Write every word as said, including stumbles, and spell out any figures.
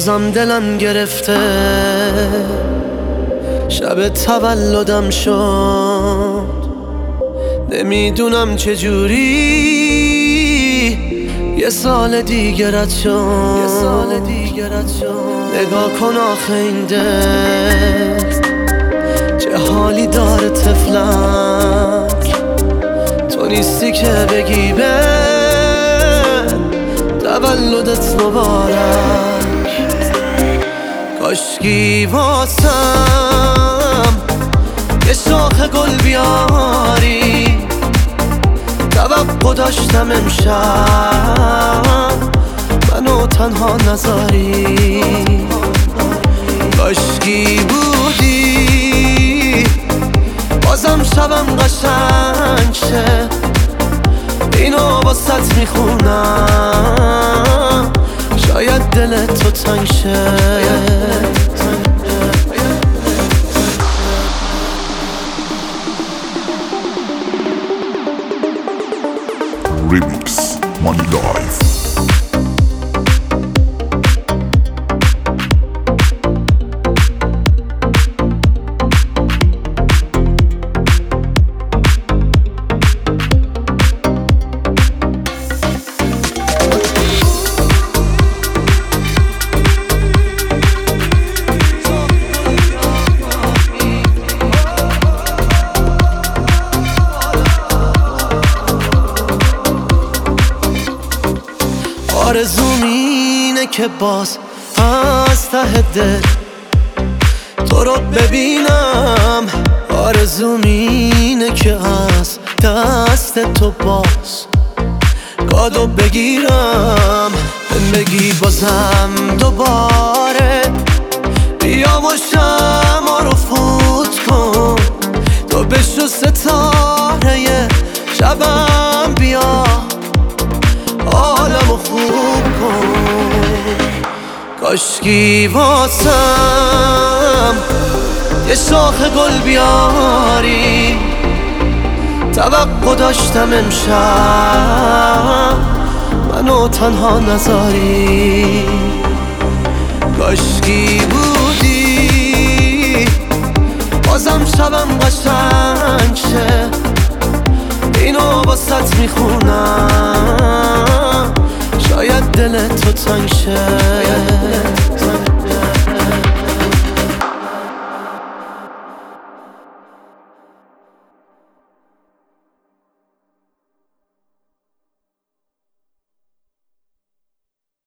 بازم دلم گرفته، شب تولدم شد، نمیدونم چجوری یه سال دیگرت شد، یه سال دیگرت شد. نگاه کن آخه این دل چه حالی داره طفلک، تو نیستی که بگی به تولدت مبارک. کاشکی واسم یه شاخ گل بیاری، توقع داشتم امشب منو تنها نذاری. کاشکی بودی بازم شبم قشنگ شه، اینو باست میخونم شاید دلت تو تنگ شه. Remix Money Life. آرزوم اینه که باز از ته دل تو رو ببینم، آرزوم اینه که از دست تو باز کادو بگیرم، بگی بازم دوباره بیا و شمع رو فوت کن، تو بشو ستاره شبم بیا عالمو خوب کن. کاشکی واسم یه شاخ گل بیاری، توقع داشتم امشب منو تنها نذاری. کاشکی بودی بازم شبم قشنگ شه، اینو باست میخونم شاید دلت تو تنگ شه.